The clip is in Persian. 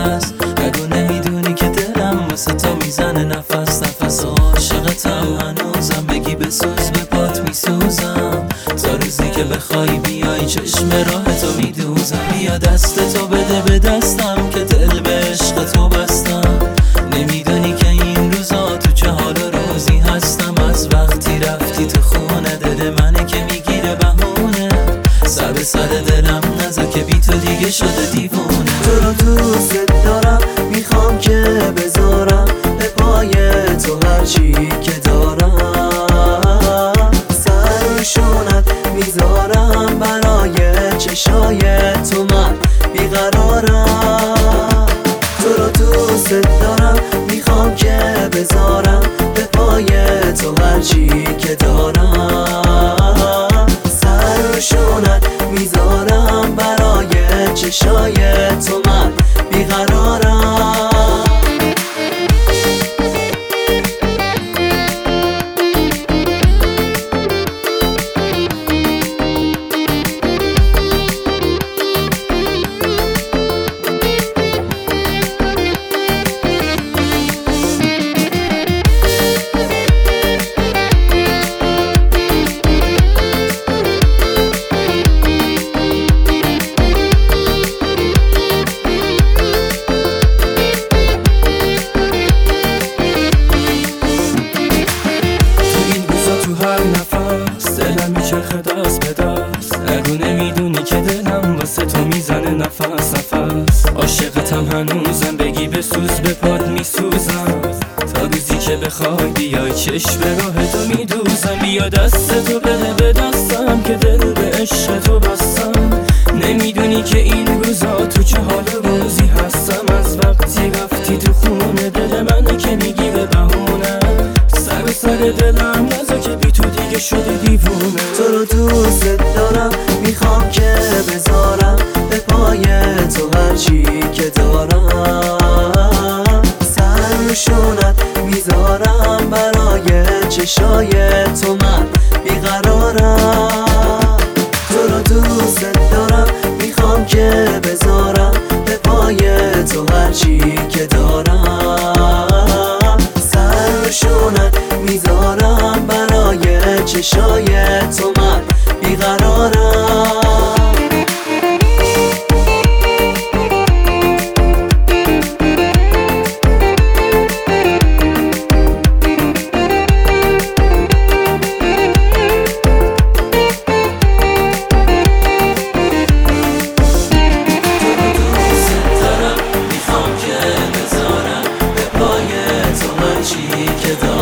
نفس. اگه نمیدونی که دلم واسه تو میزنه نفس نفس. عاشقتم هنوزم، بگی بسوز به پات میسوزم. تا روزی که بخوای بیای چشم راه تو میدوزم. بیا دست تو بده به دستم که دل به عشق تو بستم. نمیدونی که این روزا تو چه حال و روزی هستم. از وقتی رفتی تو خونه دل منه که میگیره بهونه. سر به سر دلم نذار که بی تو دیگه شده دیوونه. تو رو دوست دارم، میخوام که بذارم به پای تو هرچی که دارم. سر روشونت میذارم برای چشای تو من بیقرارم. تو رو دوست دارم، میخوام که بذارم به پای تو هرچی که دارم. سر روشونت میذارم برای چشای تو من بیقرارم. دلم میچرخه دست به دست. اگه نمیدونی که دلم واسه تو میزنه نفس نفس. عاشقتم هنوزم، بگی بسوز به پات میسوزم. تا روزی که بخوای بیای چشم راه تو میدوزم. بیا دست تو بده به دستم که دل به عشق تو بستم. نمیدونی که این روزا تو چه حال روزی هستم. از وقتی رفتی تو خونه دل منه که میگیره بهونه. سر به سر دلم نذار که بی تو دیگه شده دیوونه. تو رو دوست دارم، میخوام که بذارم به پای تو هرچی که دارم. سر روشونت میذارم برای چشای تو من بیقرارم. تو رو دوست دارم، میخوام که بذارم به پای تو هرچی که دارم. سر روشونت میذارم برای چشای تو من بیقرارم. که